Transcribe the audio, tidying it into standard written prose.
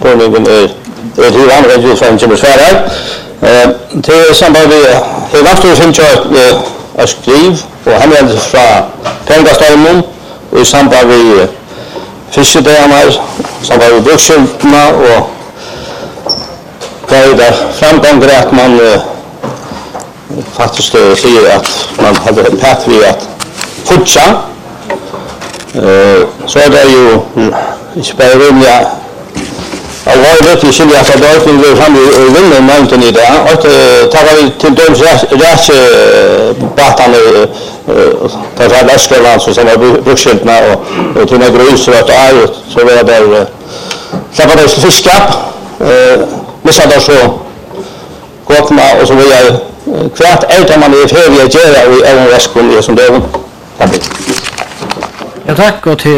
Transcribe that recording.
spurningen till andra som kommer svara. Till samband med hur landstor finns ett skriv och hemvänder från pengastormen och i samband med fiskedagarna, samband med brukskyltarna och där framgångar att man faktiskt säger att man hade pärt vid att fortsätta. Så är det ju inte bara rimliga allvarligt. Vi skiljer att det inte går fram i vinnarmöten i det. Och tar vi till döms rättsbatarna där är Västerland som är brukskyltarna och till några utsvart och är så är det släpper det fiskap missar det så gåtna och så vidare. Kvart äter man i ferie gör i även väskon i som det. Ja, tack och till